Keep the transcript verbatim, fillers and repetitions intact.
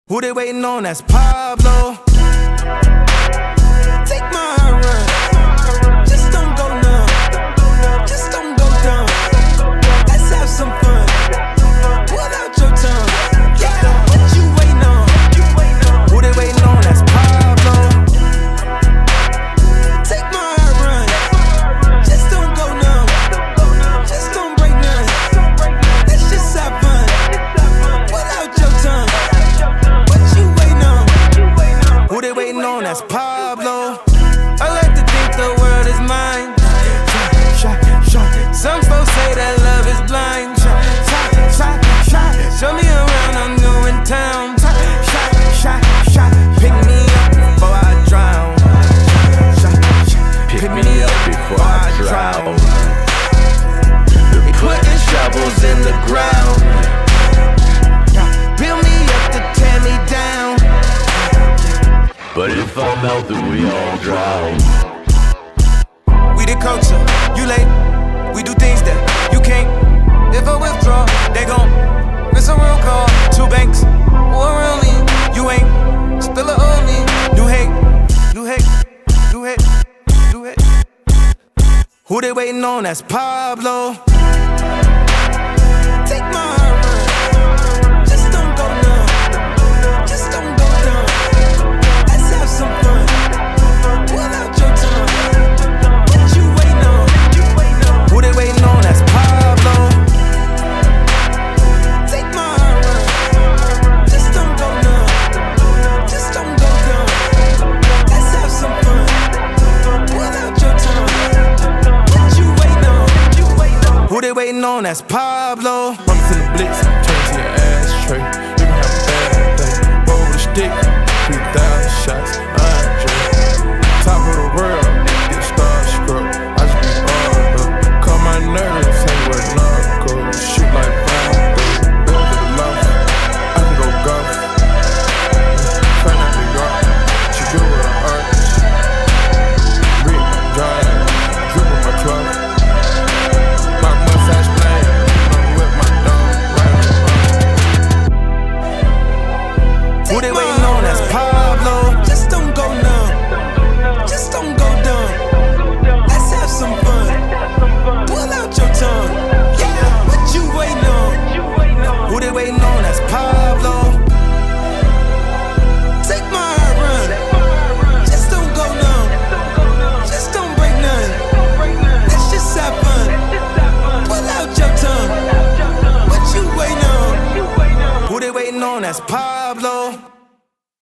Who they waiting on? That's Pablo. Take my run. Just don't go numb. Just don't go dumb. Let's have some fun. Pull out your tongue. Yeah, what you waiting on? Who they waiting on? That's Pablo. Take my run. Just don't go numb. Just don't break none. Let's just have fun. Pull out your tongue. Who they waiting on? That's Pablo. I like to think the world is mine. Some folks say that love is blind. Show me around, I'm new in town. Pick me up before I drown. Pick me up before I drown. Putting shovels in the ground. Build me up to tear me down. But if I'm out, then we all drown. We the culture, you late. We do things that you can't. If I withdraw, they gon' miss a real call. Two banks, or real me. You ain't still a old me. New hate, new hate, new hate, new hate. Who they waiting on? That's Pablo. Take my run. Just don't go numb. Just don't go dumb. Let's have some fun. Pull out your tongue. What you waiting on? Who they waiting on? That's Pablo. Take my run. Just don't go numb. Just don't go dumb. Let's have some fun. Pull out your tongue. What you waiting on? Who they waiting on? That's Pablo. Run to the blitz, turn to your ashtray. You can have a bad day. Roll with a stick, two thousand shots. Andre, top of the world, get starstruck. I just be armed up. Calm my nerves, hang with narcos. Shoot like Van Gogh. Build to the loft, I can go golf. Try not to go. She good with her arch. Read my drive, drip with my cloth. My mustache blade, I'm with my dog, right on. Who they waiting